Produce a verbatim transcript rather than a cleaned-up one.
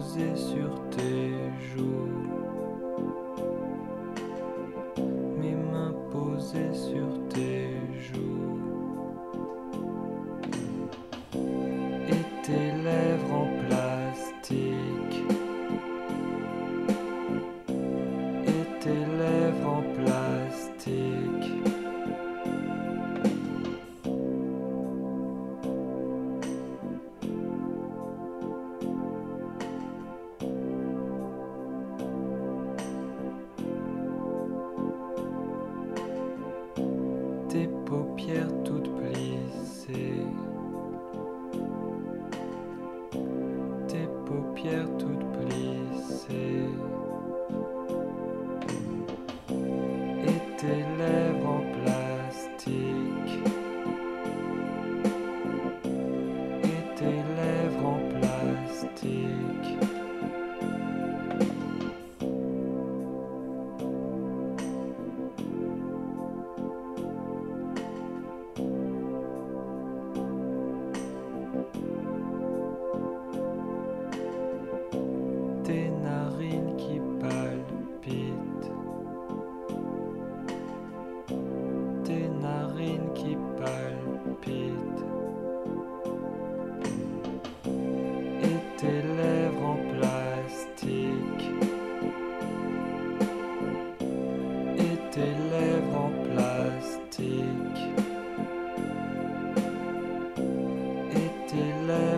posées sur tes joues, mes mains posées sur tes joues, et tes lèvres en plastique, et tes lèvres en plastique. Tes paupières toutes plissées, tes paupières toutes plissées, et tes lèvres en plastique, et tes lèvres en plastique. Tes narines qui palpitent, tes narines qui palpitent, et tes lèvres en plastique, et tes lèvres en plastique, et tes lèvres